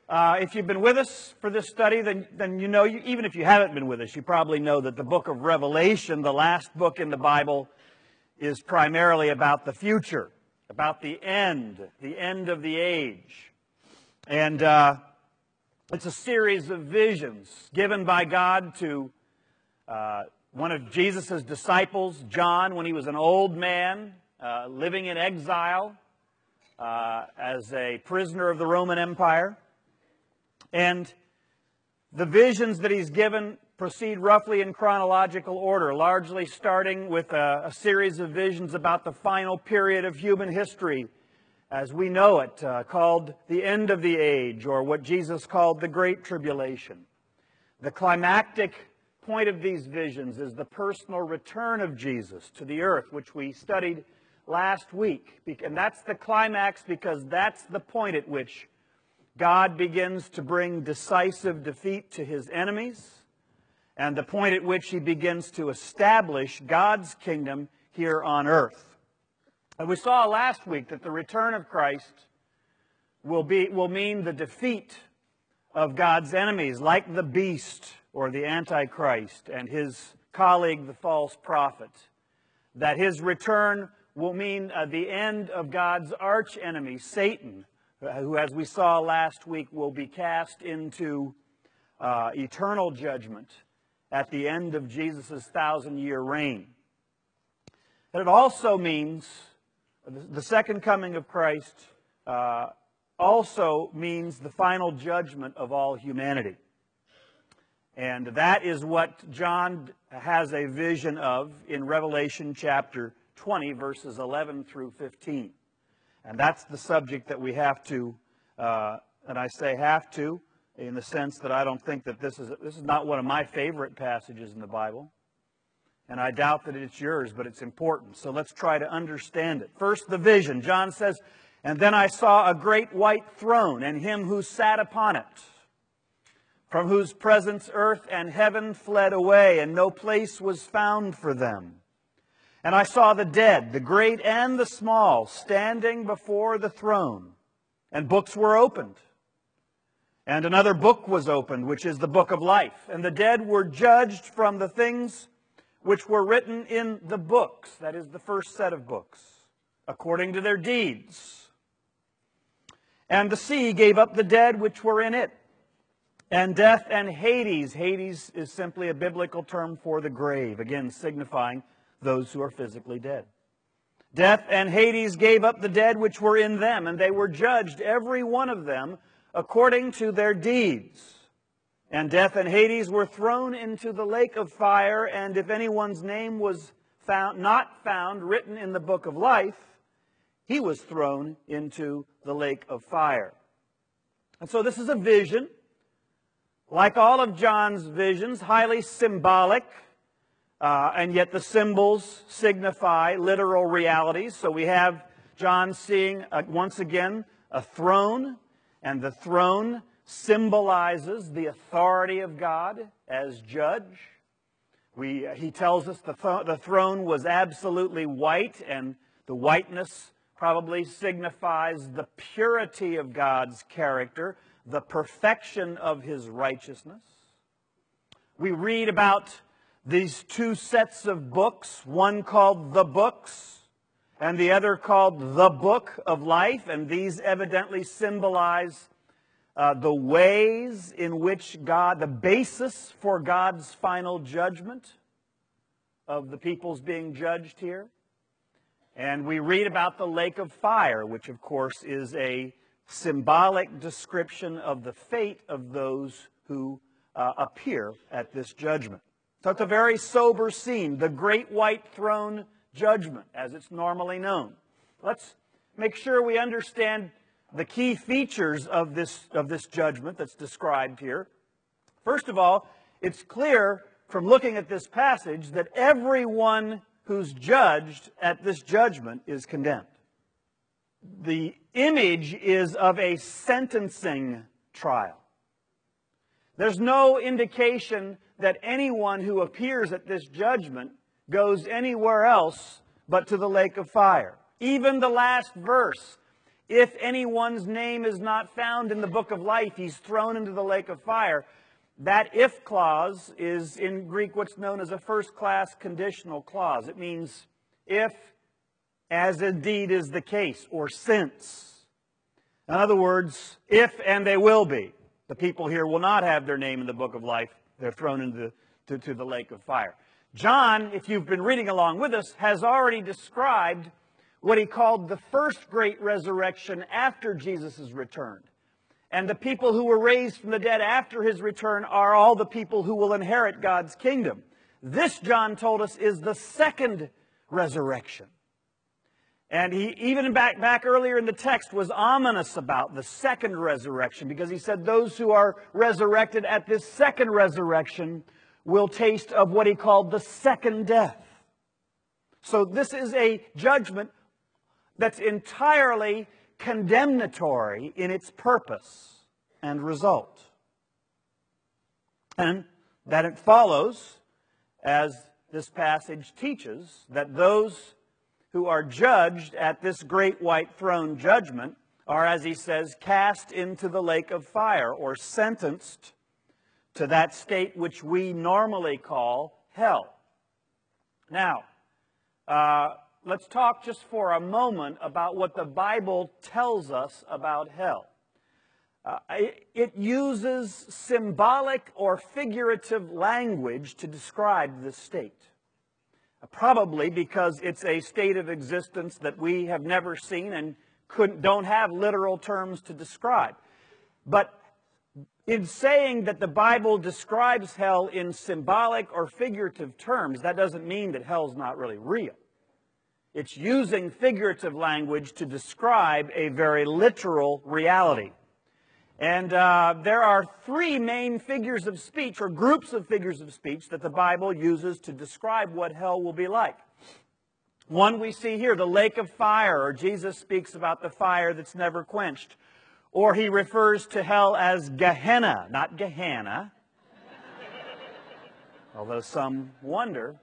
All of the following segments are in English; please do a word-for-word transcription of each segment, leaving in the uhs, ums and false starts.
Uh, if you've been with us for this study, then, then you know, you, even if you haven't been with us, you probably know that the book of Revelation, the last book in the Bible, is primarily about the future, about the end, the end of the age. And uh, it's a series of visions given by God to uh, one of Jesus' disciples, John, when he was an old man, uh, living in exile uh, as a prisoner of the Roman Empire. And the visions that he's given proceed roughly in chronological order, largely starting with a, a series of visions about the final period of human history as we know it, uh, called the end of the age, or what Jesus called the Great Tribulation. The climactic point of these visions is the personal return of Jesus to the earth, which we studied last week. And that's the climax because that's the point at which God begins to bring decisive defeat to His enemies, and the point at which He begins to establish God's kingdom here on earth. And we saw last week that the return of Christ will be, will mean the defeat of God's enemies, like the beast or the Antichrist and his colleague, the false prophet. That His return will mean uh, the end of God's archenemy, Satan, who, as we saw last week, will be cast into uh, eternal judgment at the end of Jesus' thousand-year reign. And it also means, the second coming of Christ uh, also means the final judgment of all humanity. And that is what John has a vision of in Revelation chapter twenty, verses eleven through fifteen. And that's the subject that we have to, uh, and I say have to, in the sense that I don't think that this is, this is not one of my favorite passages in the Bible. And I doubt that it's yours, but it's important. So let's try to understand it. First, the vision. John says, "And then I saw a great white throne, and Him who sat upon it, from whose presence earth and heaven fled away, and no place was found for them. And I saw the dead, the great and the small, standing before the throne. And books were opened. And another book was opened, which is the book of life. And the dead were judged from the things which were written in the books," that is the first set of books, "according to their deeds. And the sea gave up the dead which were in it. And death and Hades," Hades is simply a biblical term for the grave, again signifying those who are physically dead. "Death and Hades gave up the dead which were in them, and they were judged, every one of them, according to their deeds. And death and Hades were thrown into the lake of fire, and if anyone's name was found, not found written in the book of life, he was thrown into the lake of fire." And so this is a vision, like all of John's visions, highly symbolic. Uh, and yet the symbols signify literal realities. So we have John seeing, uh, once again, a throne. And the throne symbolizes the authority of God as judge. We, uh, he tells us the, th the throne was absolutely white. And the whiteness probably signifies the purity of God's character, the perfection of His righteousness. We read about these two sets of books, one called the books and the other called the book of life. And these evidently symbolize uh, the ways in which God, the basis for God's final judgment of the peoples being judged here. And we read about the lake of fire, which of course is a symbolic description of the fate of those who uh, appear at this judgment. So it's a very sober scene, the great white throne judgment, as it's normally known. Let's make sure we understand the key features of this, of this judgment that's described here. First of all, it's clear from looking at this passage that everyone who's judged at this judgment is condemned. The image is of a sentencing trial. There's no indication that anyone who appears at this judgment goes anywhere else but to the lake of fire. Even the last verse If anyone's name is not found in the book of life, he's thrown into the lake of fire. That if clause is in Greek what's known as a first-class conditional clause. It means if, as indeed is the case, or since. In other words, if and they will be. The people here will not have their name in the book of life. They're thrown into to, to the lake of fire. John, if you've been reading along with us, has already described what he called the first great resurrection after Jesus has returned. And the people who were raised from the dead after his return are all the people who will inherit God's kingdom. This, John told us, is the second resurrection. And he, even back, back earlier in the text, was ominous about the second resurrection, because he said those who are resurrected at this second resurrection will taste of what he called the second death. So this is a judgment that's entirely condemnatory in its purpose and result. And that it follows, as this passage teaches, that those who are judged at this great white throne judgment are, as he says, cast into the lake of fire, or sentenced to that state which we normally call hell. Now, uh, let's talk just for a moment about what the Bible tells us about hell. Uh, it uses symbolic or figurative language to describe this state. Probably because it's a state of existence that we have never seen and couldn't, don't have literal terms to describe. But in saying that the Bible describes hell in symbolic or figurative terms, that doesn't mean that hell's not really real. It's using figurative language to describe a very literal reality. And uh, there are three main figures of speech, or groups of figures of speech, that the Bible uses to describe what hell will be like. One we see here, the lake of fire, or Jesus speaks about the fire that's never quenched. Or he refers to hell as Gehenna, not Gehenna. Although some wonder.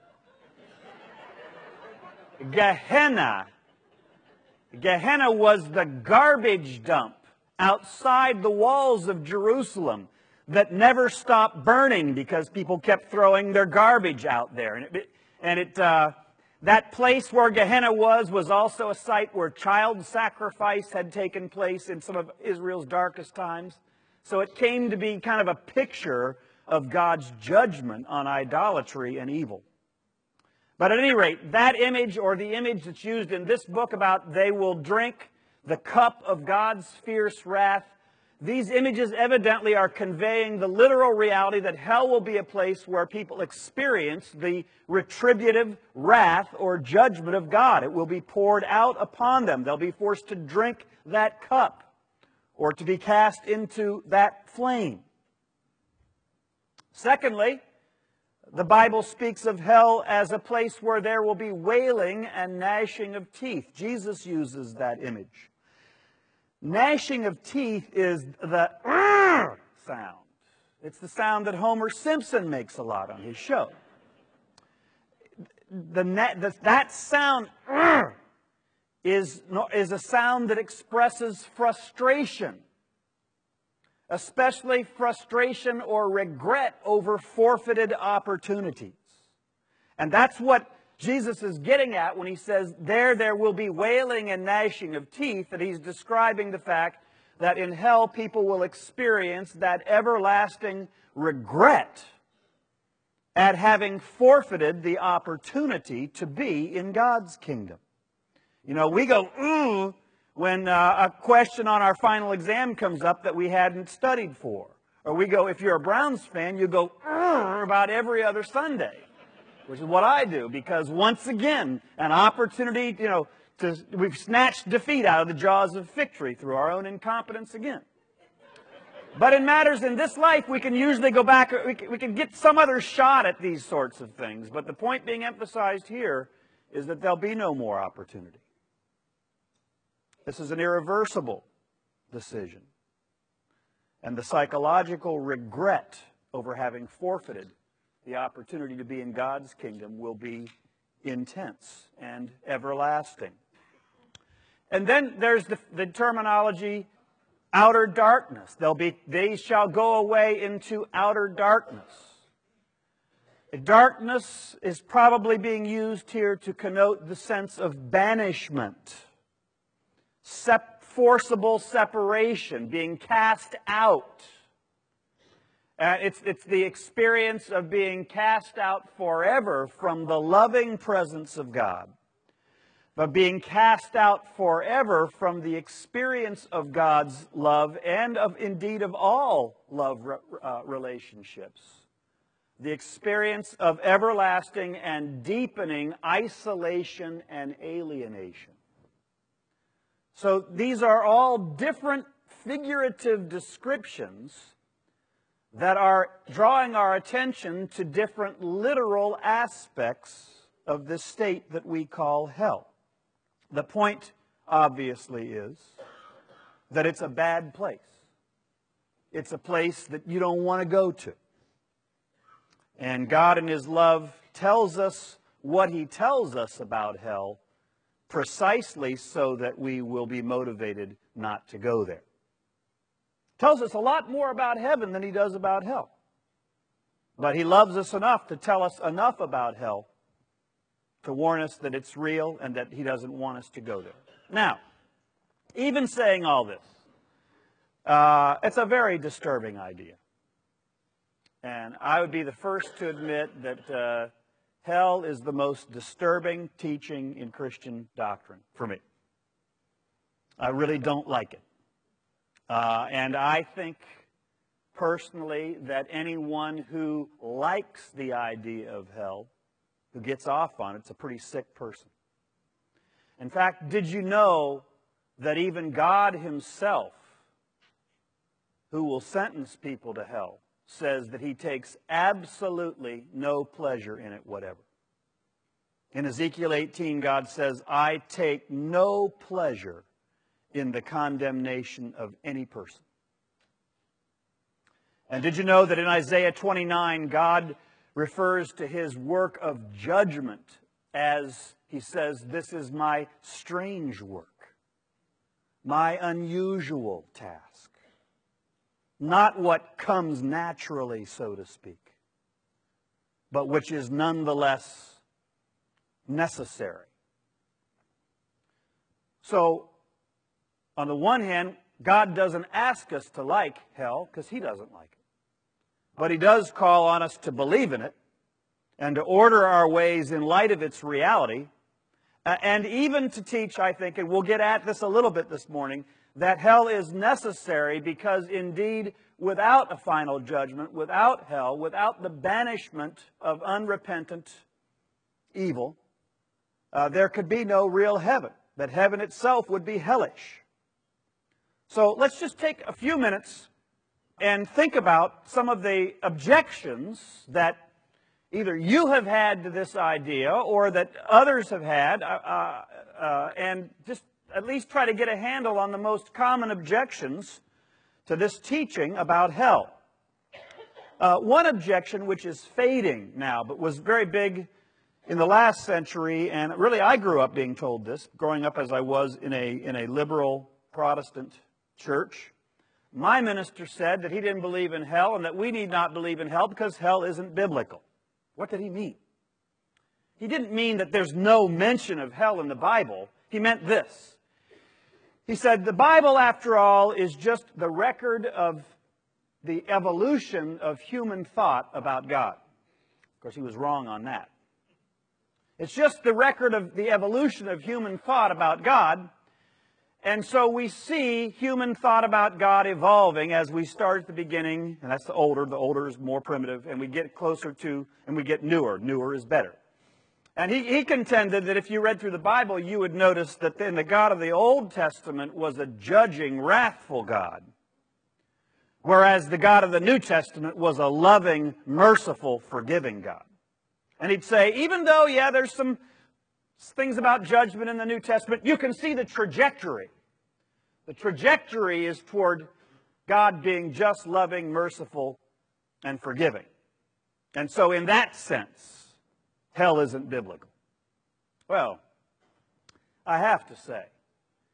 Gehenna. Gehenna was the garbage dump outside the walls of Jerusalem that never stopped burning because people kept throwing their garbage out there. And it, and it uh, that place where Gehenna was was also a site where child sacrifice had taken place in some of Israel's darkest times. So it came to be kind of a picture of God's judgment on idolatry and evil. But at any rate, that image, or the image that's used in this book about they will drink the cup of God's fierce wrath, these images evidently are conveying the literal reality that hell will be a place where people experience the retributive wrath or judgment of God. It will be poured out upon them. They'll be forced to drink that cup or to be cast into that flame. Secondly, the Bible speaks of hell as a place where there will be wailing and gnashing of teeth. Jesus uses that image. Gnashing of teeth is the sound. It's the sound that Homer Simpson makes a lot on his show. The, the, that sound is, is a sound that expresses frustration, especially frustration or regret over forfeited opportunities. And that's what Jesus is getting at when he says, there, there will be wailing and gnashing of teeth, that he's describing the fact that in hell people will experience that everlasting regret at having forfeited the opportunity to be in God's kingdom. You know, we go, ooh, when uh, a question on our final exam comes up that we hadn't studied for. Or we go, if you're a Browns fan, you go, ooh, about every other Sunday. Which is what I do, because once again, an opportunity, you know, to, we've snatched defeat out of the jaws of victory through our own incompetence again. But in matters in this life, we can usually go back, we can, we can get some other shot at these sorts of things. But the point being emphasized here is that there'll be no more opportunity. This is an irreversible decision. And the psychological regret over having forfeited the opportunity to be in God's kingdom will be intense and everlasting. And then there's the, the terminology outer darkness. They'll be, they shall go away into outer darkness. Darkness is probably being used here to connote the sense of banishment, sep- forcible separation, being cast out. Uh, it's, it's the experience of being cast out forever from the loving presence of God, but being cast out forever from the experience of God's love and of indeed of all love re- uh, relationships. The experience of everlasting and deepening isolation and alienation. So these are all different figurative descriptions that are drawing our attention to different literal aspects of this state that we call hell. The point, obviously, is that it's a bad place. It's a place that you don't want to go to. And God in His love tells us what He tells us about hell precisely so that we will be motivated not to go there. Tells us a lot more about heaven than He does about hell. But He loves us enough to tell us enough about hell to warn us that it's real and that He doesn't want us to go there. Now, even saying all this, uh, it's a very disturbing idea. And I would be the first to admit that uh, hell is the most disturbing teaching in Christian doctrine for me. I really don't like it. Uh, and I think personally that anyone who likes the idea of hell, who gets off on it, is a pretty sick person. In fact, did you know that even God Himself, who will sentence people to hell, says that He takes absolutely no pleasure in it whatever? In Ezekiel eighteen, God says, I take no pleasure in the condemnation of any person. And did you know that in Isaiah twenty-nine, God refers to His work of judgment as, He says, this is my strange work, my unusual task. Not what comes naturally, so to speak, but which is nonetheless necessary. So, on the one hand, God doesn't ask us to like hell because He doesn't like it. But He does call on us to believe in it and to order our ways in light of its reality, uh, and even to teach, I think, and we'll get at this a little bit this morning, that hell is necessary because indeed, without a final judgment, without hell, without the banishment of unrepentant evil, uh, there could be no real heaven. That heaven itself would be hellish. So let's just take a few minutes and think about some of the objections that either you have had to this idea or that others have had, uh, uh, and just at least try to get a handle on the most common objections to this teaching about hell. Uh, one objection, which is fading now, but was very big in the last century, and really I grew up being told this, growing up as I was in a, in a liberal Protestant church. My minister said that he didn't believe in hell and that we need not believe in hell because hell isn't biblical. What did he mean? He didn't mean that there's no mention of hell in the Bible. He meant this. He said, the Bible, after all, is just the record of the evolution of human thought about God. Of course, he was wrong on that. It's just the record of the evolution of human thought about God. And so we see human thought about God evolving as we start at the beginning, and that's the older, the older is more primitive, and we get closer to, and we get newer. Newer is better. And he, he contended that if you read through the Bible, you would notice that then the God of the Old Testament was a judging, wrathful God, whereas the God of the New Testament was a loving, merciful, forgiving God. And he'd say, even though, yeah, there's some things about judgment in the New Testament, you can see the trajectory. The trajectory is toward God being just, loving, merciful, and forgiving. And so in that sense, hell isn't biblical. Well, I have to say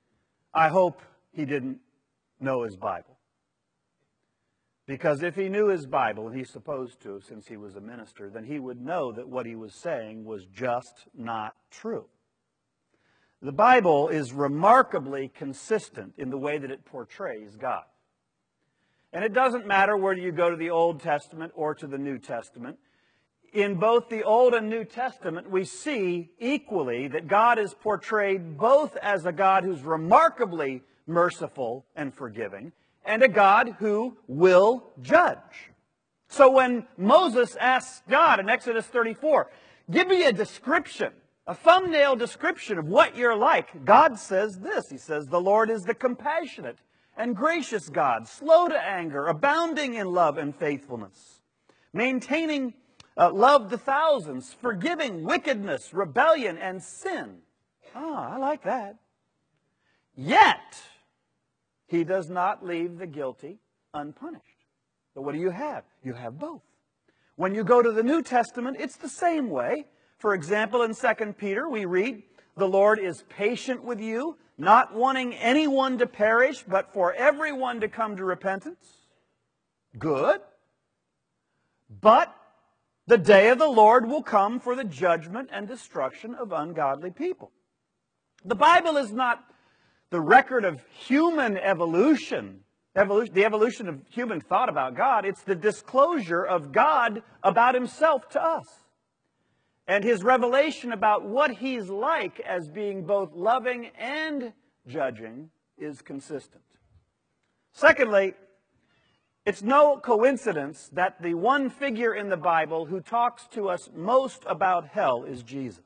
I hope he didn't know his Bible. Because if he knew his Bible, and he's supposed to since he was a minister, then he would know that what he was saying was just not true. The Bible is remarkably consistent in the way that it portrays God. And it doesn't matter whether you go to the Old Testament or to the New Testament. In both the Old and New Testament, we see equally that God is portrayed both as a God who's remarkably merciful and forgiving, and a God who will judge. So when Moses asks God in Exodus thirty-four, give me a description, a thumbnail description of what you're like, God says this. He says, the Lord is the compassionate and gracious God, slow to anger, abounding in love and faithfulness, maintaining uh, love to thousands, forgiving wickedness, rebellion, and sin. Ah, I like that. Yet, he does not leave the guilty unpunished. So what do you have? You have both. When you go to the New Testament, it's the same way. For example, in Second Peter, we read, the Lord is patient with you, not wanting anyone to perish, but for everyone to come to repentance. Good. But the day of the Lord will come for the judgment and destruction of ungodly people. The Bible is not the record of human evolution, evolution, the evolution of human thought about God. It's the disclosure of God about himself to us. And his revelation about what he's like as being both loving and judging is consistent. Secondly, it's no coincidence that the one figure in the Bible who talks to us most about hell is Jesus.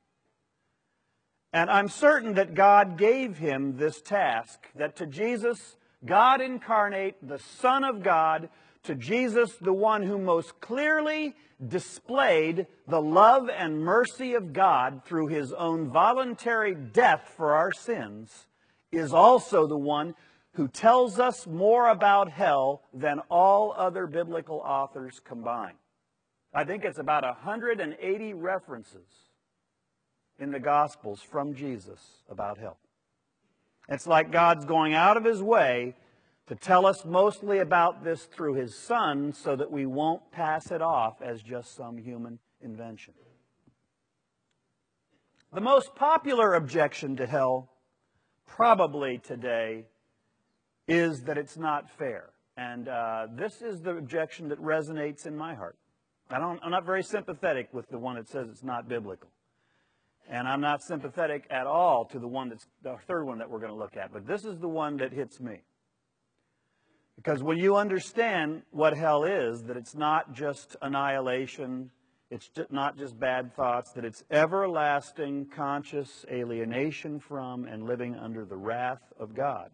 And I'm certain that God gave him this task, that to Jesus, God incarnate, the Son of God, to Jesus, the one who most clearly displayed the love and mercy of God through his own voluntary death for our sins, is also the one who tells us more about hell than all other biblical authors combined. I think it's about one hundred eighty references in the Gospels from Jesus about hell. It's like God's going out of his way to tell us mostly about this through his Son so that we won't pass it off as just some human invention. The most popular objection to hell, probably today, is that it's not fair. And uh, this is the objection that resonates in my heart. I don't, I'm not very sympathetic with the one that says it's not biblical. And I'm not sympathetic at all to the one that's the third one that we're going to look at. But this is the one that hits me. Because when you understand what hell is, that it's not just annihilation, it's not just bad thoughts, that it's everlasting conscious alienation from and living under the wrath of God,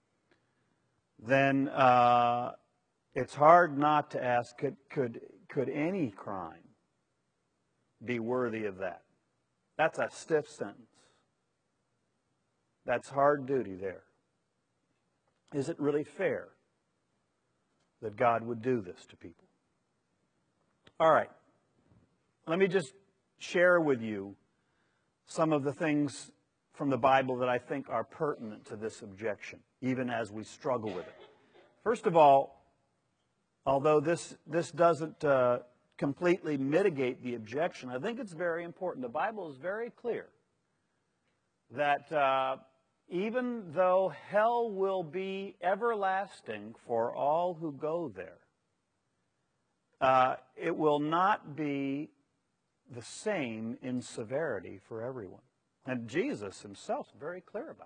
then uh, it's hard not to ask, could, could, could any crime be worthy of that? That's a stiff sentence. That's hard duty there. Is it really fair that God would do this to people? All right. Let me just share with you some of the things from the Bible that I think are pertinent to this objection, even as we struggle with it. First of all, although this, this doesn't uh, completely mitigate the objection, I think it's very important. The Bible is very clear that uh, even though hell will be everlasting for all who go there, uh, it will not be the same in severity for everyone. And Jesus himself is very clear about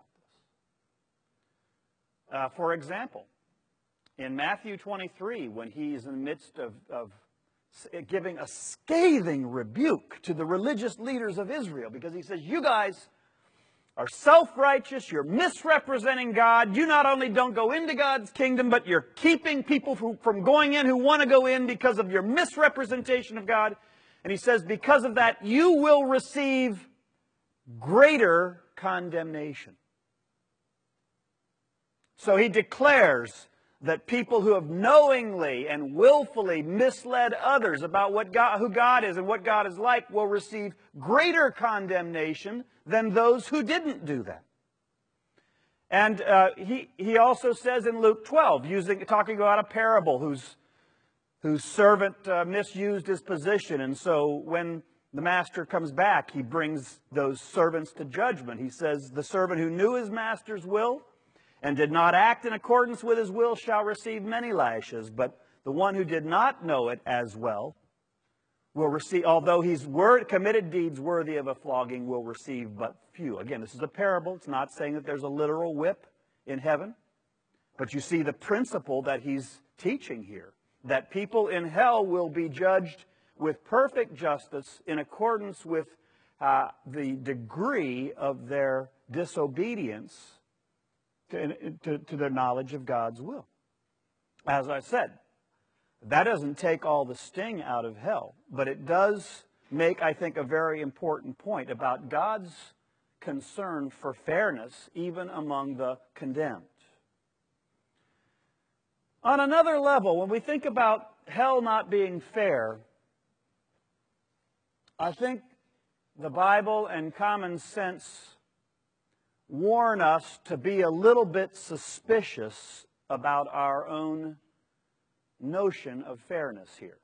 this. Uh, for example, in Matthew twenty-three, when he's in the midst of, of giving a scathing rebuke to the religious leaders of Israel, because he says, you guys are self-righteous, you're misrepresenting God, you not only don't go into God's kingdom, but you're keeping people from, from going in who want to go in because of your misrepresentation of God. And he says, because of that, you will receive greater condemnation. So he declares that people who have knowingly and willfully misled others about what God, who God is and what God is like will receive greater condemnation than those who didn't do that. And uh, he, he also says in Luke twelve, using, talking about a parable whose, whose servant uh, misused his position. And so when the master comes back, he brings those servants to judgment. He says, the servant who knew his master's will and did not act in accordance with his will shall receive many lashes. But the one who did not know it as well will receive, although he's word, committed deeds worthy of a flogging, will receive but few. Again, this is a parable. It's not saying that there's a literal whip in heaven. But you see the principle that he's teaching here, that people in hell will be judged with perfect justice in accordance with uh, the degree of their disobedience to, to, to their knowledge of God's will. As I said, that doesn't take all the sting out of hell, but it does make, I think, a very important point about God's concern for fairness even among the condemned. On another level, when we think about hell not being fair, I think the Bible and common sense warn us to be a little bit suspicious about our own notion of fairness here.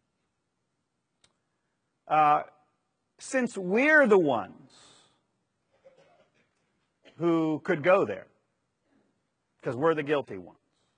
Uh, since we're the ones who could go there, because we're the guilty ones,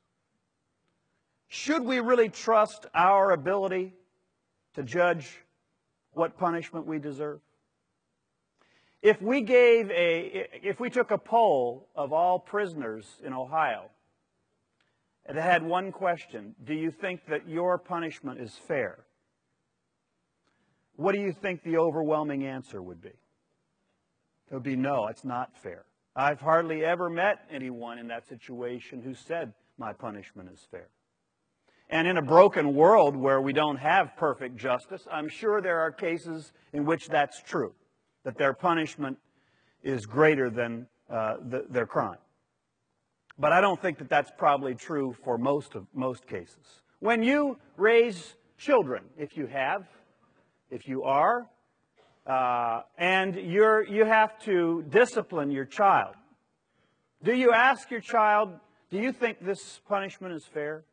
should we really trust our ability to judge what punishment we deserve? If we gave a, if we took a poll of all prisoners in Ohio, it had one question: do you think that your punishment is fair? What do you think the overwhelming answer would be? It would be no, it's not fair. I've hardly ever met anyone in that situation who said my punishment is fair. And in a broken world where we don't have perfect justice, I'm sure there are cases in which that's true, that their punishment is greater than uh, the, their crime. But I don't think that that's probably true for most of most cases. When you raise children, if you have, if you are, uh, and you're you have to discipline your child, do you ask your child, do you think this punishment is fair?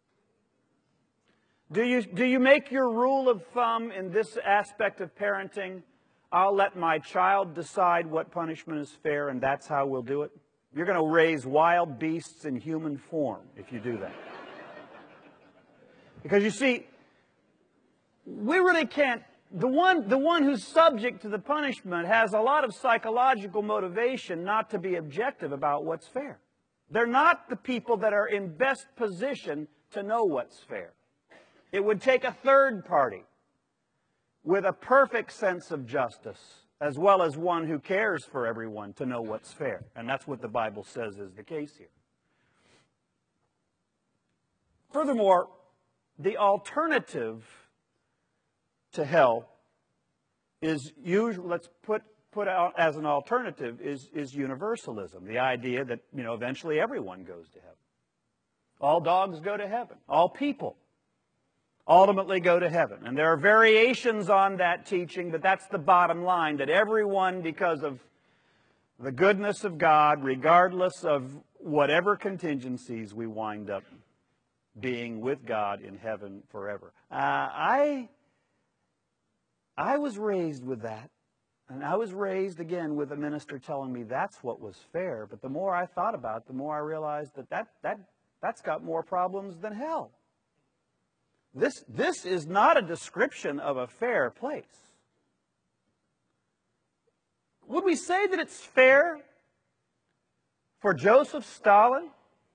Do you do you make your rule of thumb in this aspect of parenting, I'll let my child decide what punishment is fair, and that's how we'll do it? You're going to raise wild beasts in human form if you do that. Because you see, we really can't, the one, the one who's subject to the punishment has a lot of psychological motivation not to be objective about what's fair. They're not the people that are in best position to know what's fair. It would take a third party with a perfect sense of justice, as well as one who cares for everyone, to know what's fair. And that's what the Bible says is the case here. Furthermore, the alternative to hell is usually, let's put, put out as an alternative, is, is universalism. The idea that, you know, eventually everyone goes to heaven. All dogs go to heaven. All people ultimately go to heaven. And there are variations on that teaching, but that's the bottom line, that everyone, because of the goodness of God, regardless of whatever contingencies, we wind up being with God in heaven forever. Uh, I, I was raised with that. And I was raised, again, with a minister telling me that's what was fair. But the more I thought about it, the more I realized that, that, that that's got more problems than hell. This, this is not a description of a fair place. Would we say that it's fair for Joseph Stalin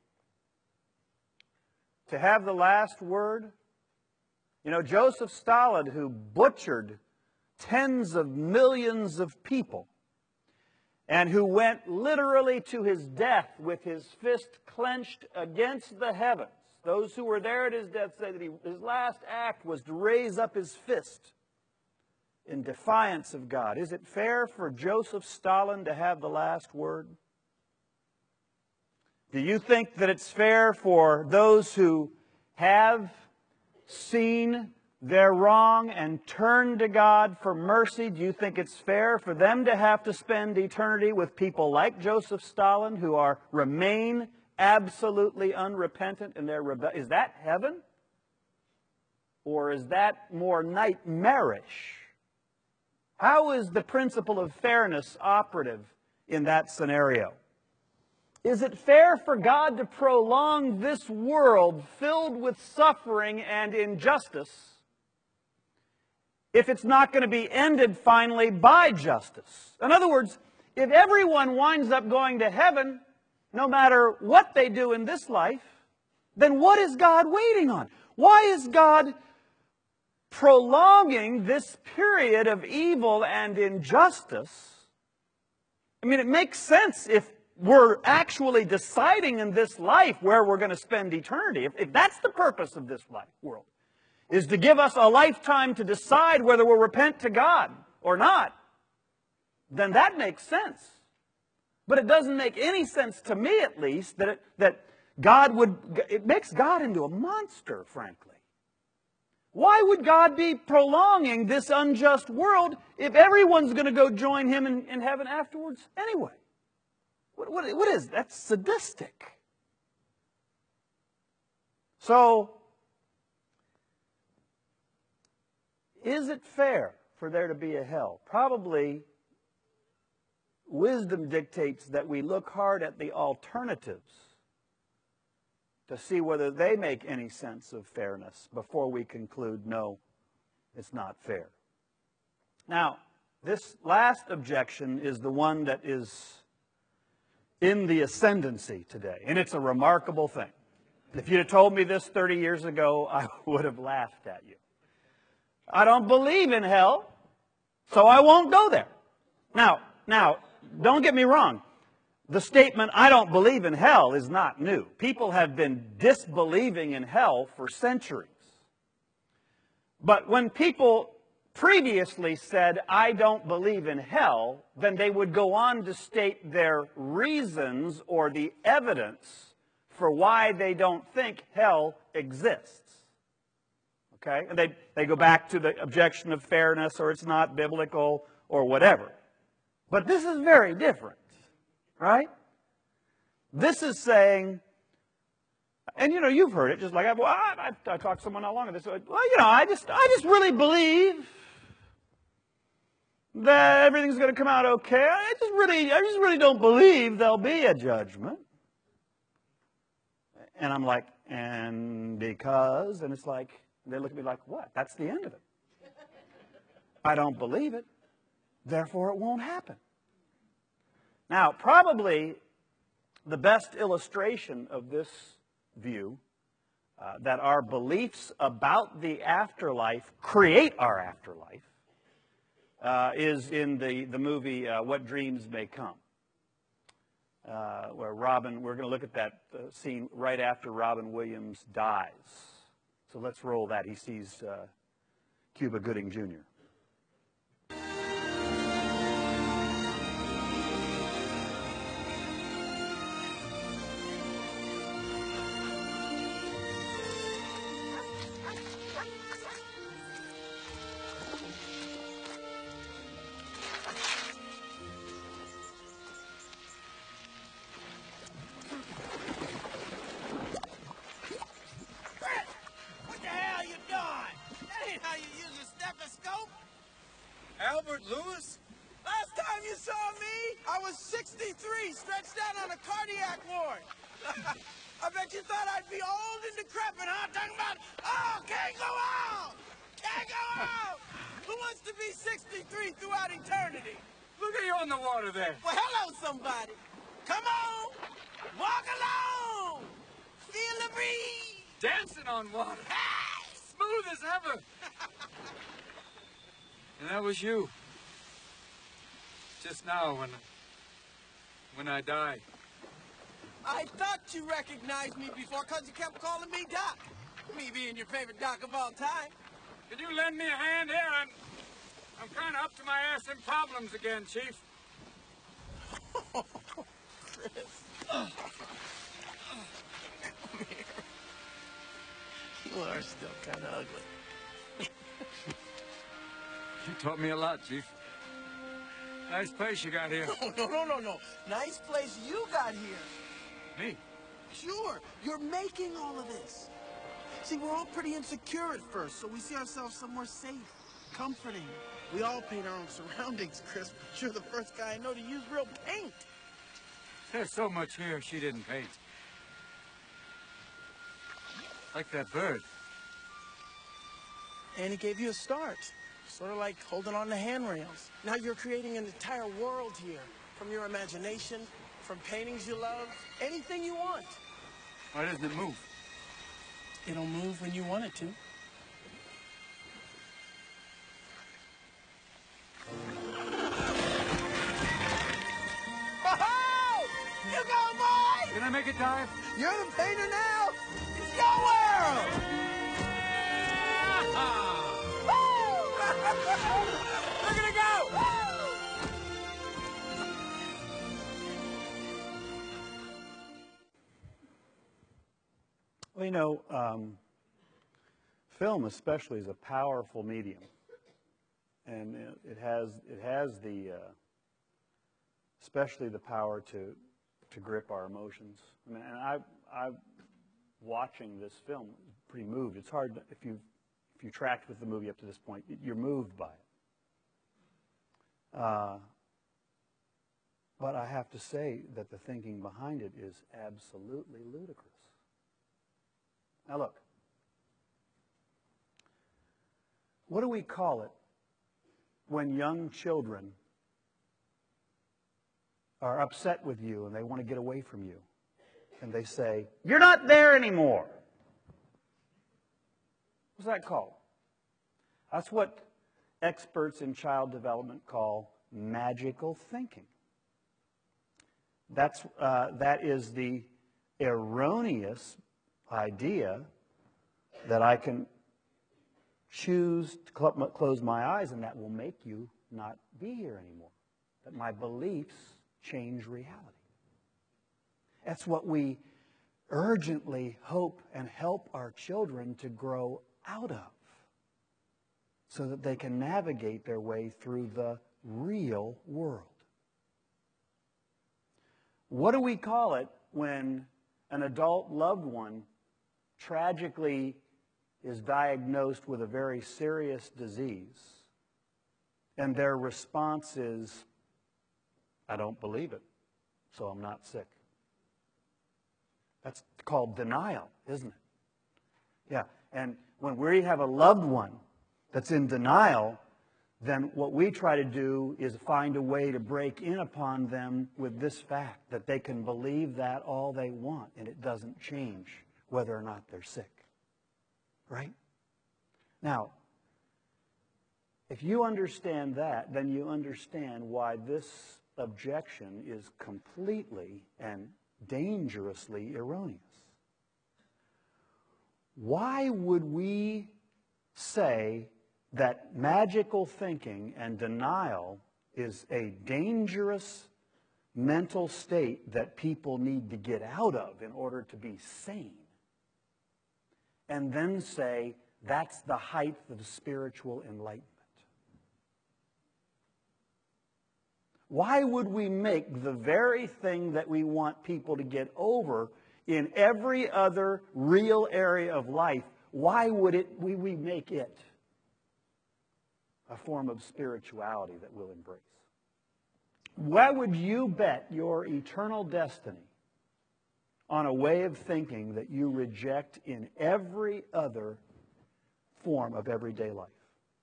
to have the last word? You know, Joseph Stalin, who butchered tens of millions of people and who went literally to his death with his fist clenched against the heavens. Those who were there at his death say that he, his last act was to raise up his fist in defiance of God. Is it fair for Joseph Stalin to have the last word? Do you think that it's fair for those who have seen they're wrong and turn to God for mercy, do you think it's fair for them to have to spend eternity with people like Joseph Stalin who are remain absolutely unrepentant in their rebellion? Is that heaven? Or is that more nightmarish? How is the principle of fairness operative in that scenario? Is it fair for God to prolong this world filled with suffering and injustice if it's not going to be ended finally by justice? In other words, if everyone winds up going to heaven, no matter what they do in this life, then what is God waiting on? Why is God prolonging this period of evil and injustice? I mean, it makes sense if we're actually deciding in this life where we're going to spend eternity. If, if that's the purpose of this life, world, is to give us a lifetime to decide whether we'll repent to God or not, then that makes sense. But it doesn't make any sense to me, at least, that, it, that God would, it makes God into a monster, frankly. Why would God be prolonging this unjust world if everyone's going to go join Him in, in heaven afterwards anyway? What, what, what is that? That's sadistic. So, is it fair for there to be a hell? Probably wisdom dictates that we look hard at the alternatives to see whether they make any sense of fairness before we conclude, no, it's not fair. Now, this last objection is the one that is in the ascendancy today, and it's a remarkable thing. If you'd have told me this thirty years ago, I would have laughed at you. I don't believe in hell, so I won't go there. Now, now, don't get me wrong. The statement, I don't believe in hell, is not new. People have been disbelieving in hell for centuries. But when people previously said, I don't believe in hell, then they would go on to state their reasons or the evidence for why they don't think hell exists. Okay? And they, they go back to the objection of fairness, or it's not biblical, or whatever. But this is very different. Right? This is saying, and you know, you've heard it, just like I, well, I, I, I talked to someone not long ago. They said, well, you know, I just, I just really believe that everything's going to come out okay. I just really, I just really don't believe there'll be a judgment. And I'm like, and because, and it's like, they look at me like, what? That's the end of it. I don't believe it, therefore it won't happen. Now, probably the best illustration of this view, uh, that our beliefs about the afterlife create our afterlife, uh, is in the, the movie uh, What Dreams May Come, uh, where Robin, we're going to look at that uh, scene right after Robin Williams dies. So let's roll that. He sees uh, Cuba Gooding Junior Albert Lewis? Last time you saw me, I was sixty-three, stretched out on a cardiac ward. I bet you thought I'd be old and decrepit, huh? Talking about, oh, can't go out! Can't go out! Who wants to be sixty-three throughout eternity? Look at you on the water there. Well, hello, somebody. Come on! Walk along! Feel the breeze! Dancing on water. Hey! Smooth as ever. And that was you. Just now, when, when I died. I thought you recognized me before because you kept calling me Doc. Me being your favorite Doc of all time. Could you lend me a hand here? I'm, I'm kind of up to my ass in problems again, Chief. Oh, Chris. Oh. Come here. You are still kind of ugly. You taught me a lot, Chief. Nice place you got here. No, no, no, no, no. Nice place you got here. Me? Sure, you're making all of this. See, we're all pretty insecure at first, so we see ourselves somewhere safe, comforting. We all paint our own surroundings, Chris, but you're the first guy I know to use real paint. There's so much here she didn't paint. Like that bird. And he gave you a start. Sort of like holding on to handrails. Now you're creating an entire world here. From your imagination, from paintings you love, anything you want. Why doesn't it move? It'll move when you want it to. Oh! You go, boy! Can I make it dive? You're the painter now! It's your world! Look at it go! Well, you know, um, film especially is a powerful medium, and it has it has the uh, especially the power to to grip our emotions. I mean, and I I watching this film pretty moved. It's hard to, if you if you tracked with the movie up to this point, you're moved by it. Uh, but I have to say that the thinking behind it is absolutely ludicrous. Now look, what do we call it when young children are upset with you and they want to get away from you? And they say, "You're not there anymore." What's that called? That's what experts in child development call magical thinking. That's, uh, that is the erroneous idea that I can choose to cl- close my eyes and that will make you not be here anymore. That my beliefs change reality. That's what we urgently hope and help our children to grow out of, so that they can navigate their way through the real world. What do we call it when an adult loved one tragically is diagnosed with a very serious disease, and their response is, "I don't believe it, so I'm not sick"? That's called denial, isn't it? Yeah, and when we have a loved one that's in denial, then what we try to do is find a way to break in upon them with this fact, that they can believe that all they want, and it doesn't change whether or not they're sick. Right? Now, if you understand that, then you understand why this objection is completely and dangerously erroneous. Why would we say that magical thinking and denial is a dangerous mental state that people need to get out of in order to be sane, and then say that's the height of spiritual enlightenment? Why would we make the very thing that we want people to get over in every other real area of life, why would it we, we make it a form of spirituality that we'll embrace? Why would you bet your eternal destiny on a way of thinking that you reject in every other form of everyday life?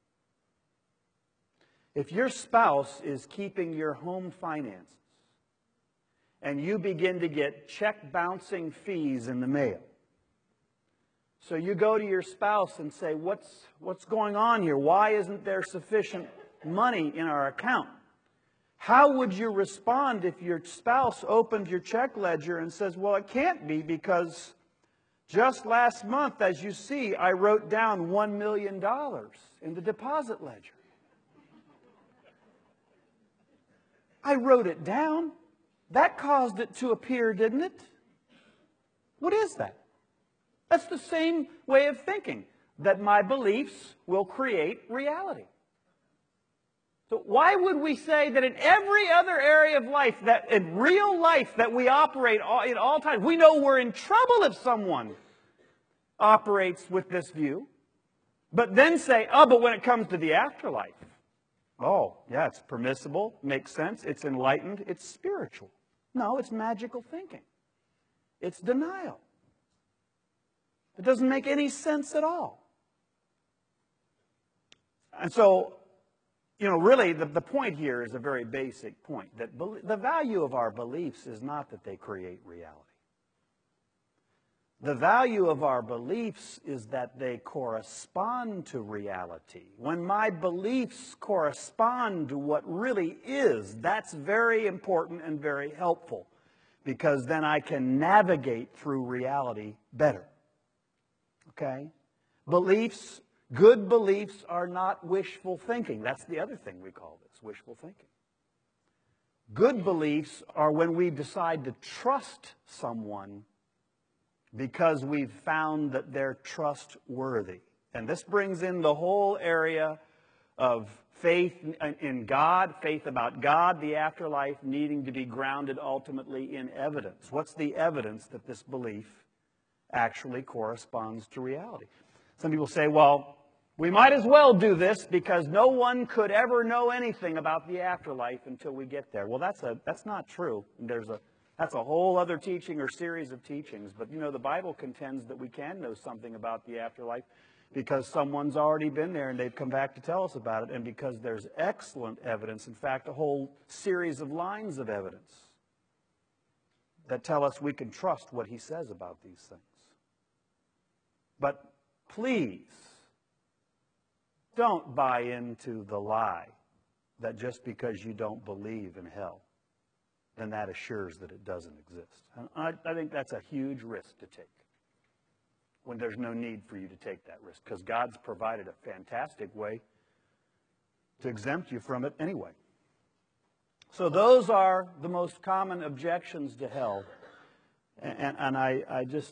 If your spouse is keeping your home finances and you begin to get check bouncing fees in the mail, so you go to your spouse and say, what's, what's going on here? Why isn't there sufficient money in our account? How would you respond if your spouse opened your check ledger and says, well, it can't be because just last month, as you see, I wrote down one million dollars in the deposit ledger. I wrote it down. That caused it to appear, didn't it? What is that? That's the same way of thinking. that my beliefs will create reality. So why would we say that in every other area of life, that in real life that we operate in all times, we know we're in trouble if someone operates with this view, but then say, oh, but when it comes to the afterlife, oh, yeah, it's permissible, makes sense, it's enlightened, it's spiritual. No, it's magical thinking. It's denial. It doesn't make any sense at all. And so, you know, really, the, the point here is a very basic point, that the value of our beliefs is not that they create reality. The value of our beliefs is that they correspond to reality. When my beliefs correspond to what really is, that's very important and very helpful, because then I can navigate through reality better. Okay? Beliefs, good beliefs are not wishful thinking. That's the other thing we call this, wishful thinking. Good beliefs are when we decide to trust someone because we've found that they're trustworthy. And this brings in the whole area of faith in God, faith about God, the afterlife, needing to be grounded ultimately in evidence. What's the evidence that this belief actually corresponds to reality? Some people say, well, we might as well do this because no one could ever know anything about the afterlife until we get there. Well, that's a that's not true. There's a That's a whole other teaching or series of teachings. But, you know, the Bible contends that we can know something about the afterlife because someone's already been there and they've come back to tell us about it, and because there's excellent evidence, in fact, a whole series of lines of evidence that tell us we can trust what he says about these things. But please, don't buy into the lie that just because you don't believe in hell, then that assures that it doesn't exist. And I, I think that's a huge risk to take when there's no need for you to take that risk, because God's provided a fantastic way to exempt you from it anyway. So those are the most common objections to hell. And, and I, I just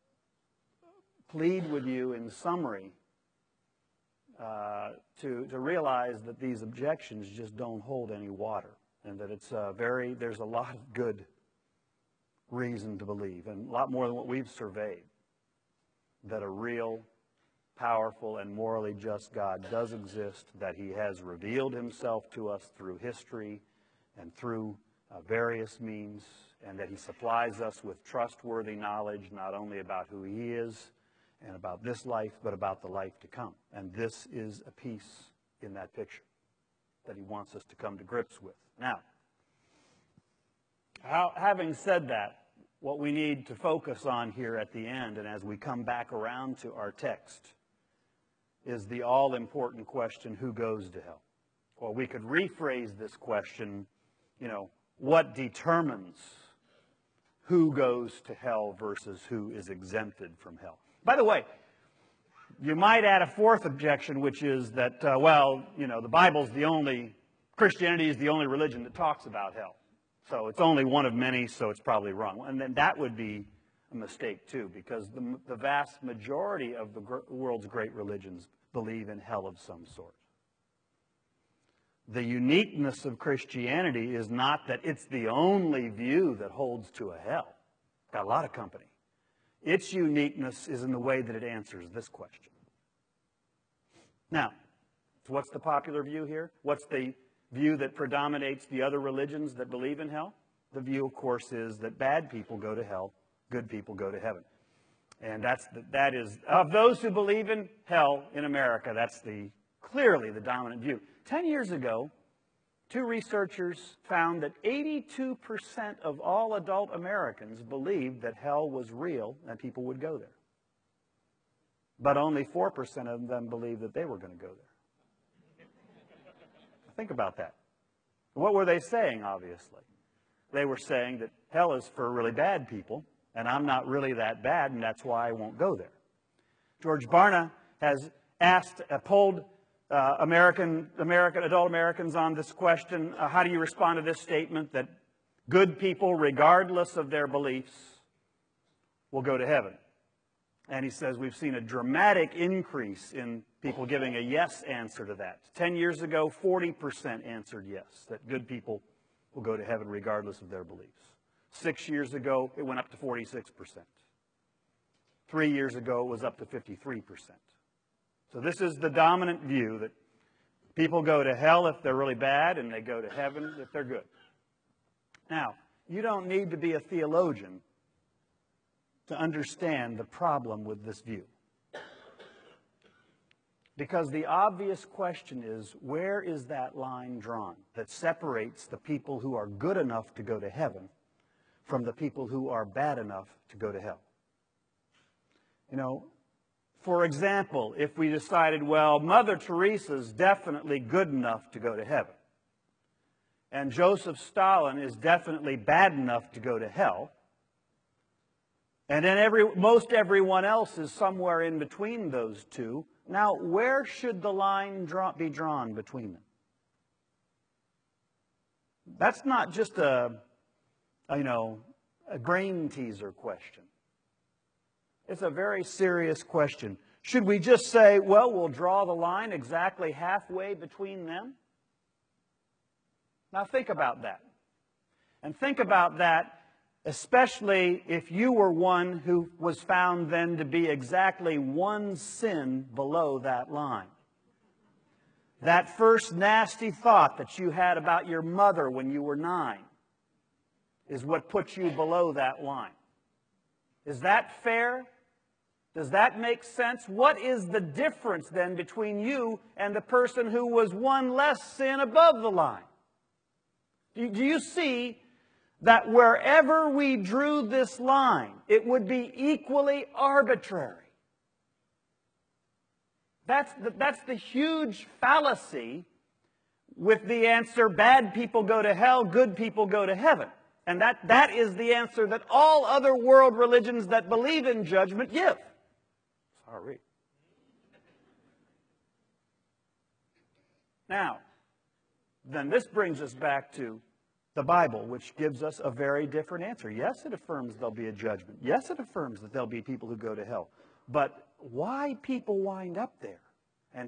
plead with you in summary uh, to, to realize that these objections just don't hold any water. And that it's uh, very, there's a lot of good reason to believe, and a lot more than what we've surveyed, that a real, powerful, and morally just God does exist, that he has revealed himself to us through history and through uh, various means, and that he supplies us with trustworthy knowledge, not only about who he is and about this life, but about the life to come. And this is a piece in that picture that he wants us to come to grips with. Now, how, having said that, what we need to focus on here at the end, and as we come back around to our text, is the all-important question, who goes to hell? Or we could rephrase this question, you know, what determines who goes to hell versus who is exempted from hell? By the way, you might add a fourth objection, which is that, uh, well, you know, the Bible's the only, Christianity is the only religion that talks about hell. So it's only one of many, so it's probably wrong. And then that would be a mistake, too, because the, the vast majority of the gr- world's great religions believe in hell of some sort. The uniqueness of Christianity is not that it's the only view that holds to a hell. Got a lot of company. Its uniqueness is in the way that it answers this question. Now, so what's the popular view here? What's the view that predominates the other religions that believe in hell? The view, of course, is that bad people go to hell, good people go to heaven. And that's the, that is, of those who believe in hell in America, that's the clearly the dominant view. Ten years ago, two researchers found that eighty-two percent of all adult Americans believed that hell was real and people would go there. But only four percent of them believed that they were going to go there. Think about that. What were they saying, obviously? They were saying that hell is for really bad people, and I'm not really that bad, and that's why I won't go there. George Barna has asked, uh, polled uh, American, American, adult Americans on this question, uh, how do you respond to this statement that good people, regardless of their beliefs, will go to heaven? And he says we've seen a dramatic increase in people giving a yes answer to that. Ten years ago, forty percent answered yes, that good people will go to heaven regardless of their beliefs. Six years ago, it went up to forty-six percent. Three years ago, it was up to fifty-three percent. So this is the dominant view, that people go to hell if they're really bad, and they go to heaven if they're good. Now, you don't need to be a theologian to understand the problem with this view. Because the obvious question is, where is that line drawn that separates the people who are good enough to go to heaven from the people who are bad enough to go to hell? You know, for example, if we decided, well, Mother Teresa's definitely good enough to go to heaven, and Joseph Stalin is definitely bad enough to go to hell, and then every, most everyone else is somewhere in between those two. Now, where should the line draw, be drawn between them? That's not just a, a, you know, a brain teaser question. It's a very serious question. Should we just say, well, we'll draw the line exactly halfway between them? Now, think about that. And think about that especially if you were one who was found then to be exactly one sin below that line. That first nasty thought that you had about your mother when you were nine is what puts you below that line. Is that fair? Does that make sense? What is the difference then between you and the person who was one less sin above the line? Do you see that wherever we drew this line, it would be equally arbitrary? That's the, that's the huge fallacy with the answer, bad people go to hell, good people go to heaven. And that, that is the answer that all other world religions that believe in judgment give. Sorry. Now, then this brings us back to the Bible, which gives us a very different answer. Yes, it affirms there'll be a judgment. Yes, it affirms that there'll be people who go to hell. But why people wind up there, and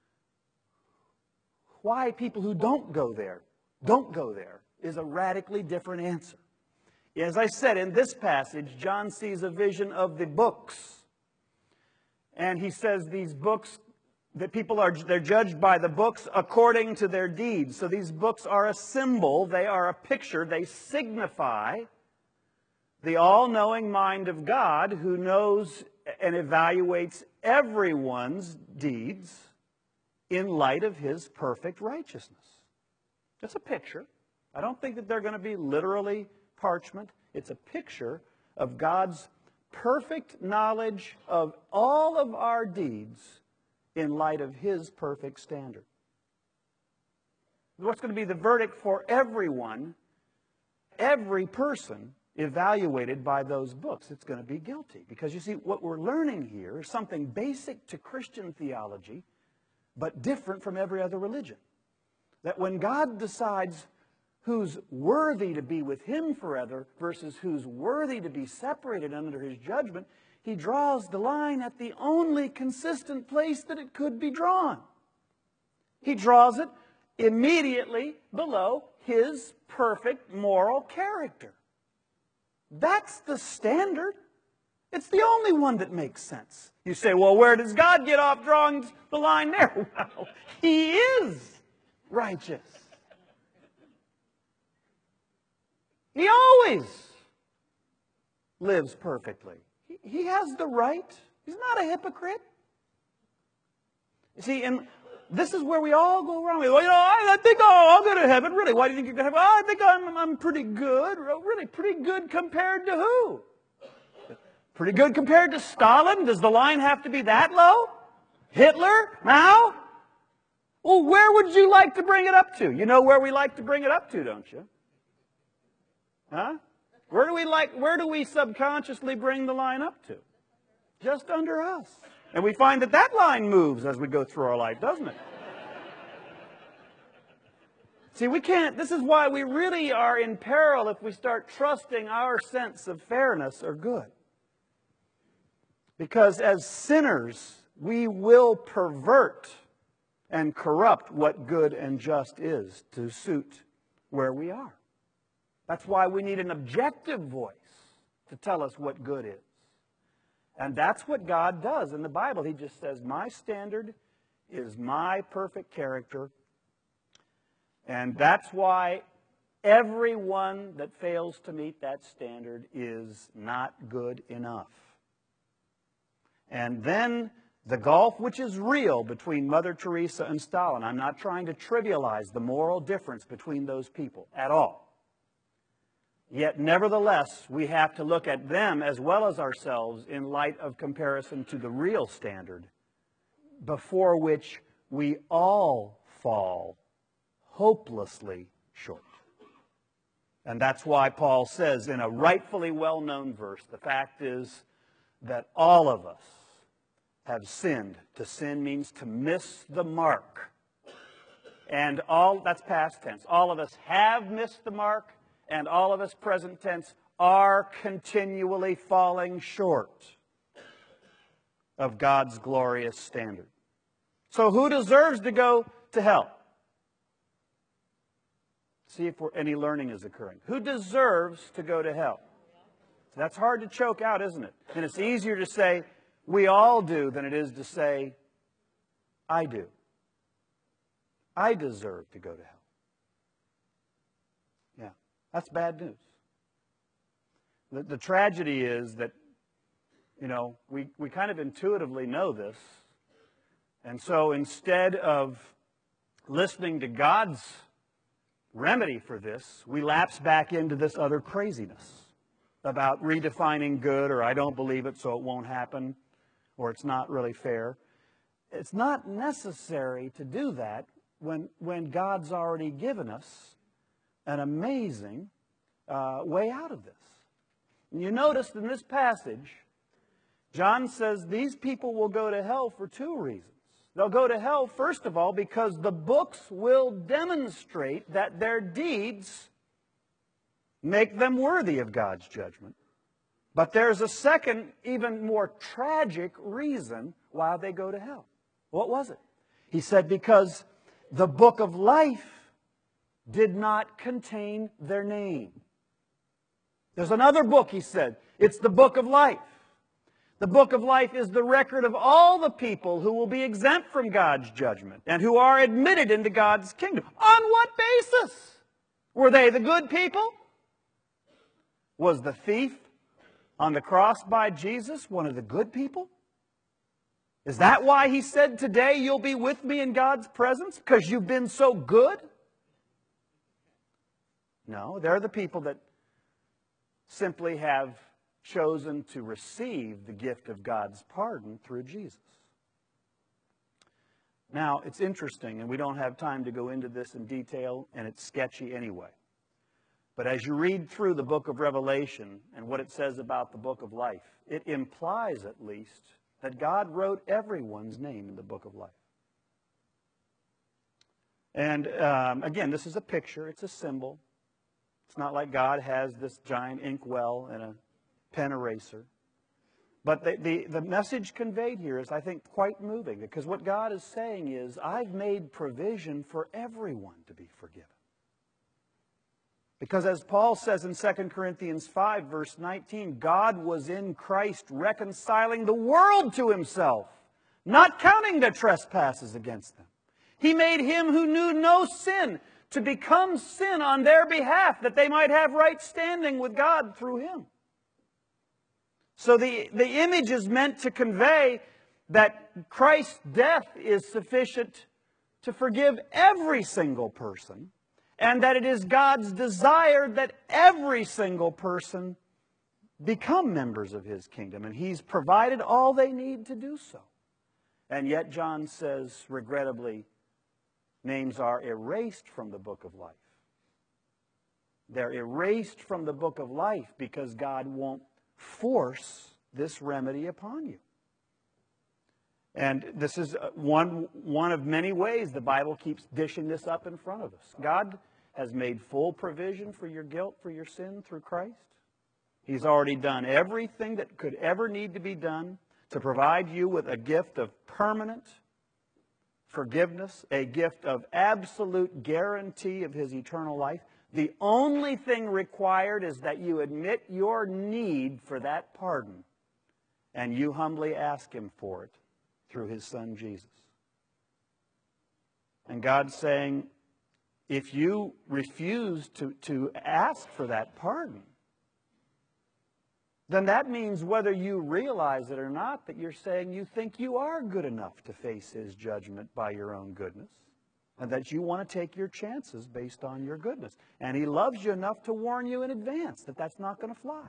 why people who don't go there don't go there, is a radically different answer. As I said, in this passage, John sees a vision of the books. And he says these books, that people are, they're judged by the books according to their deeds. So these books are a symbol, they are a picture, they signify the all-knowing mind of God who knows and evaluates everyone's deeds in light of His perfect righteousness. It's a picture. I don't think that they're going to be literally parchment. It's a picture of God's perfect knowledge of all of our deeds in light of His perfect standard. What's going to be the verdict for everyone, every person evaluated by those books? It's going to be guilty. Because you see, what we're learning here is something basic to Christian theology, but different from every other religion. That when God decides who's worthy to be with Him forever versus who's worthy to be separated under His judgment, He draws the line at the only consistent place that it could be drawn. He draws it immediately below His perfect moral character. That's the standard. It's the only one that makes sense. You say, well, where does God get off drawing the line there? Well, He is righteous. He always lives perfectly. He, he has the right. He's not a hypocrite. You see, and this is where we all go wrong. Well, you know, I, I think oh, I'll go to heaven. Really, why do you think you're going to heaven? Oh, I think I'm, I'm pretty good. Really, pretty good compared to who? Pretty good compared to Stalin? Does the line have to be that low? Hitler? Now? Well, where would you like to bring it up to? You know where we like to bring it up to, don't you? Huh? Where do we like, where do we subconsciously bring the line up to? Just under us. And we find that that line moves as we go through our life, doesn't it? See, we can't, this is why we really are in peril if we start trusting our sense of fairness or good. Because as sinners, we will pervert and corrupt what good and just is to suit where we are. That's why we need an objective voice to tell us what good is. And that's what God does in the Bible. He just says, my standard is my perfect character. And that's why everyone that fails to meet that standard is not good enough. And then the gulf, which is real, between Mother Teresa and Stalin. I'm not trying to trivialize the moral difference between those people at all. Yet, nevertheless, we have to look at them as well as ourselves in light of comparison to the real standard, before which we all fall hopelessly short. And that's why Paul says in a rightfully well-known verse, the fact is that all of us have sinned. To sin means to miss the mark. And all, that's past tense, all of us have missed the mark, and all of us, present tense, are continually falling short of God's glorious standard. So who deserves to go to hell? See if any learning is occurring. Who deserves to go to hell? That's hard to choke out, isn't it? And it's easier to say, we all do, than it is to say, I do. I deserve to go to hell. Yeah, that's bad news. The, the tragedy is that, you know, we, we kind of intuitively know this. And so instead of listening to God's remedy for this, we lapse back into this other craziness about redefining good, or I don't believe it, so it won't happen, or it's not really fair. It's not necessary to do that when, when God's already given us an amazing uh, way out of this. And you notice in this passage, John says these people will go to hell for two reasons. They'll go to hell, first of all, because the books will demonstrate that their deeds make them worthy of God's judgment. But there's a second, even more tragic reason why they go to hell. What was it? He said, because the book of life did not contain their name. There's another book, he said. It's the book of life. The book of life is the record of all the people who will be exempt from God's judgment and who are admitted into God's kingdom. On what basis? Were they the good people? Was the thief on the cross by Jesus one of the good people? Is that why he said, today you'll be with me in God's presence? Because you've been so good? No, they're the people that simply have chosen to receive the gift of God's pardon through Jesus. Now, it's interesting, and we don't have time to go into this in detail, and it's sketchy anyway. But as you read through the book of Revelation and what it says about the book of life, it implies at least that God wrote everyone's name in the book of life. And um, again, this is a picture, it's a symbol. It's not like God has this giant inkwell and a pen eraser. But the, the, the message conveyed here is, I think, quite moving, because what God is saying is, I've made provision for everyone to be forgiven. Because as Paul says in Second Corinthians five, verse nineteen, God was in Christ reconciling the world to himself, not counting their trespasses against them. He made him who knew no sin to become sin on their behalf, that they might have right standing with God through him. So the, the image is meant to convey that Christ's death is sufficient to forgive every single person, and that it is God's desire that every single person become members of his kingdom. And he's provided all they need to do so. And yet John says, regrettably, names are erased from the book of life. They're erased from the book of life because God won't force this remedy upon you. And this is one, one of many ways the Bible keeps dishing this up in front of us. God has made full provision for your guilt, for your sin through Christ. He's already done everything that could ever need to be done to provide you with a gift of permanent forgiveness, a gift of absolute guarantee of His eternal life. The only thing required is that you admit your need for that pardon, and you humbly ask Him for it through His Son Jesus. And God's saying, if you refuse to, to ask for that pardon, then that means, whether you realize it or not, that you're saying you think you are good enough to face His judgment by your own goodness, and that you want to take your chances based on your goodness. And He loves you enough to warn you in advance that that's not going to fly.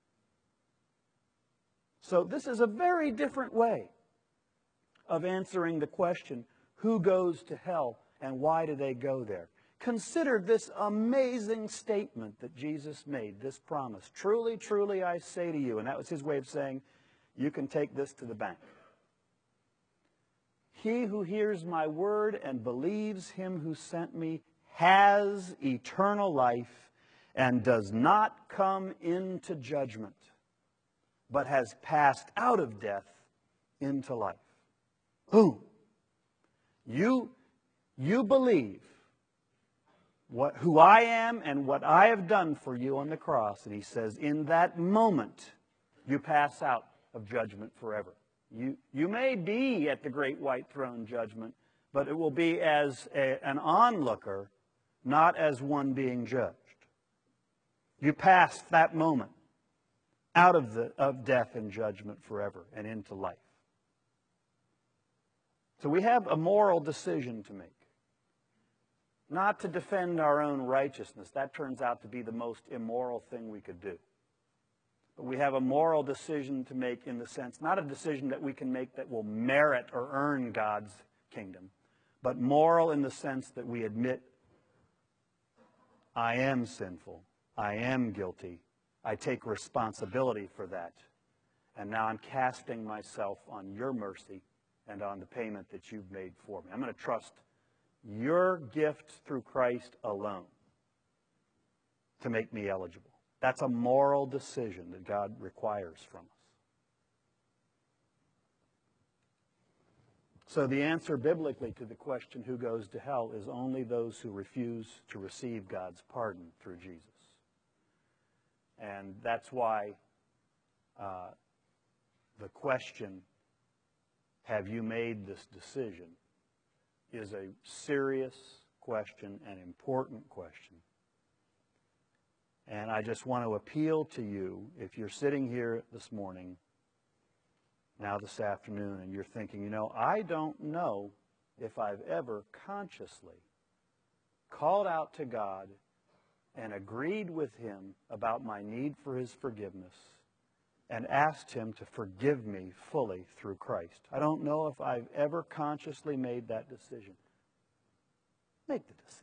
So this is a very different way of answering the question, who goes to hell and why do they go there? Consider this amazing statement that Jesus made, this promise. Truly, truly, I say to you. And that was His way of saying, you can take this to the bank. He who hears my word and believes Him who sent me has eternal life and does not come into judgment, but has passed out of death into life. Boom. You, you believe what, who I am and what I have done for you on the cross. And He says, in that moment, you pass out of judgment forever. You, you may be at the great white throne judgment, but it will be as a, an onlooker, not as one being judged. You pass that moment out of, the, of death and judgment forever and into life. So we have a moral decision to make. Not to defend our own righteousness. That turns out to be the most immoral thing we could do. But we have a moral decision to make, in the sense, not a decision that we can make that will merit or earn God's kingdom, but moral in the sense that we admit, I am sinful, I am guilty, I take responsibility for that, and now I'm casting myself on your mercy and on the payment that you've made for me. I'm going to trust your gift through Christ alone to make me eligible. That's a moral decision that God requires from us. So the answer biblically to the question, who goes to hell, is only those who refuse to receive God's pardon through Jesus. And that's why uh, the question, have you made this decision, is a serious question, an important question. And I just want to appeal to you, if you're sitting here this morning, now this afternoon, and you're thinking, you know, I don't know if I've ever consciously called out to God and agreed with Him about my need for His forgiveness and asked Him to forgive me fully through Christ. I don't know if I've ever consciously made that decision. Make the decision.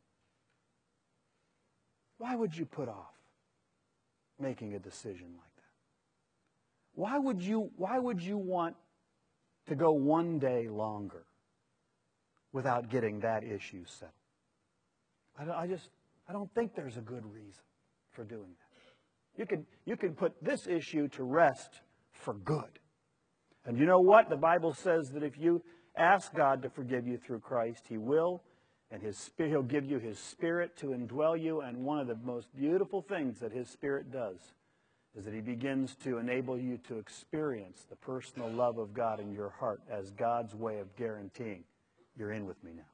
Why would you put off making a decision like that? Why would you, why would you want to go one day longer without getting that issue settled? I, don't, I just, I don't think there's a good reason for doing that. You could, you could put this issue to rest for good. And you know what? The Bible says that if you ask God to forgive you through Christ, He will. And his spirit, He'll give you His Spirit to indwell you. And one of the most beautiful things that His Spirit does is that He begins to enable you to experience the personal love of God in your heart as God's way of guaranteeing, you're in with me now.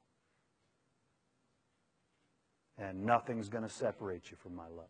And nothing's going to separate you from my love.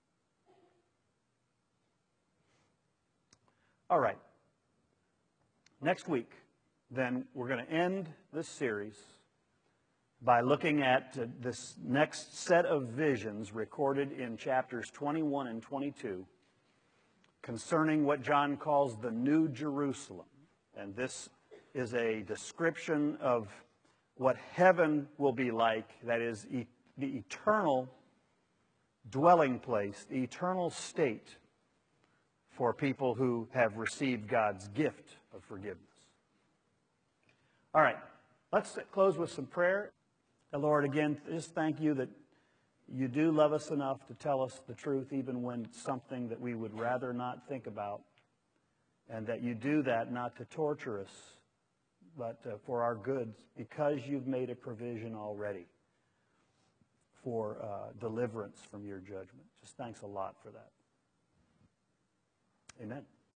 All right. Next week, then, we're going to end this series by looking at uh, this next set of visions recorded in chapters twenty-one and twenty-two concerning what John calls the New Jerusalem. And this is a description of what heaven will be like, that is, e- the eternal dwelling place, the eternal state for people who have received God's gift of forgiveness. All right, let's close with some prayer. Lord, again, just thank you that you do love us enough to tell us the truth, even when it's something that we would rather not think about. and that you do that not to torture us, but uh, for our good, because you've made a provision already for uh, deliverance from your judgment. Just thanks a lot for that. Amen.